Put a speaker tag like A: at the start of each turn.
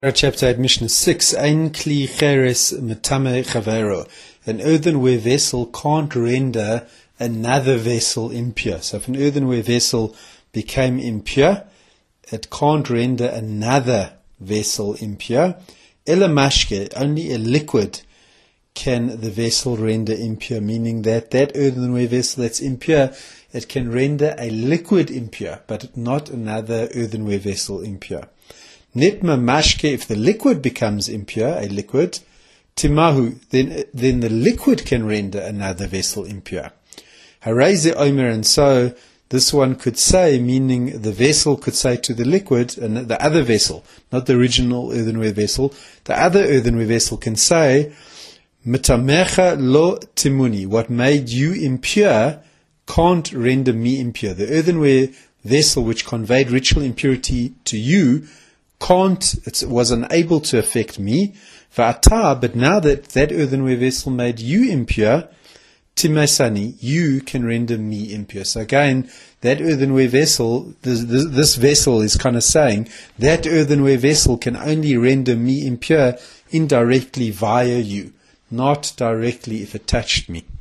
A: Chapter 8, Mishnah 6, Ein kli cheres metame chavero. An earthenware vessel can't render another vessel impure. So if an earthenware vessel became impure, it can't render another vessel impure. Ela mashke, only a liquid can the vessel render impure, meaning that earthenware vessel that's impure, it can render a liquid impure, but not another earthenware vessel impure. Nitma mashke, if the liquid becomes impure, a liquid, timahu, then the liquid can render another vessel impure. Hareze omer, and so this one could say, meaning the vessel could say to the liquid, and the other vessel, not the original earthenware vessel, the other earthenware vessel can say, mitamecha lo timuni, what made you impure can't render me impure. The earthenware vessel which conveyed ritual impurity to you was unable to affect me. But now that earthenware vessel made you impure, timesani, you can render me impure. So again, that earthenware vessel, this vessel is kind of saying, that earthenware vessel can only render me impure indirectly via you, not directly if it touched me.